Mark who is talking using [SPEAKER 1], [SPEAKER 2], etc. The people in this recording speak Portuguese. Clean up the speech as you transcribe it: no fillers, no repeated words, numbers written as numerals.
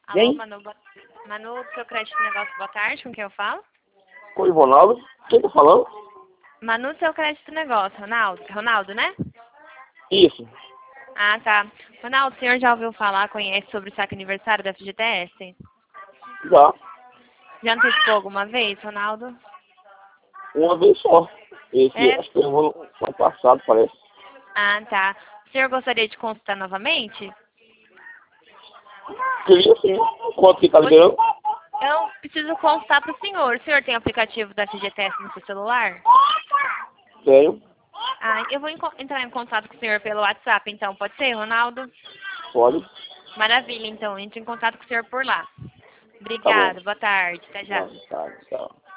[SPEAKER 1] Alô,
[SPEAKER 2] Quem?
[SPEAKER 1] Manu, do seu crédito negócio, boa tarde, com quem eu falo?
[SPEAKER 2] Oi, Ronaldo. Quem tá falando?
[SPEAKER 1] Manu, do seu crédito negócio, Ronaldo, né?
[SPEAKER 2] Isso.
[SPEAKER 1] Ah, tá. Ronaldo, o senhor já ouviu falar, conhece sobre o saque aniversário da FGTS?
[SPEAKER 2] Já.
[SPEAKER 1] Já antecipou alguma vez, Ronaldo?
[SPEAKER 2] Uma vez só. Esse,
[SPEAKER 1] É?
[SPEAKER 2] acho que eu vou no ano passado, parece.
[SPEAKER 1] Ah, tá. O senhor gostaria de consultar novamente?
[SPEAKER 2] Queria sim. Quanto que tá liberando?
[SPEAKER 1] Eu preciso consultar para o senhor. O senhor tem aplicativo da FGTS no seu celular?
[SPEAKER 2] Tenho.
[SPEAKER 1] Ah, eu vou entrar em contato com o senhor pelo WhatsApp, então. Pode ser, Ronaldo?
[SPEAKER 2] Pode.
[SPEAKER 1] Maravilha, então. Entre em contato com o senhor por lá.
[SPEAKER 2] Tá bom.
[SPEAKER 1] Obrigada. Boa tarde. Até já.
[SPEAKER 2] Tá, tá.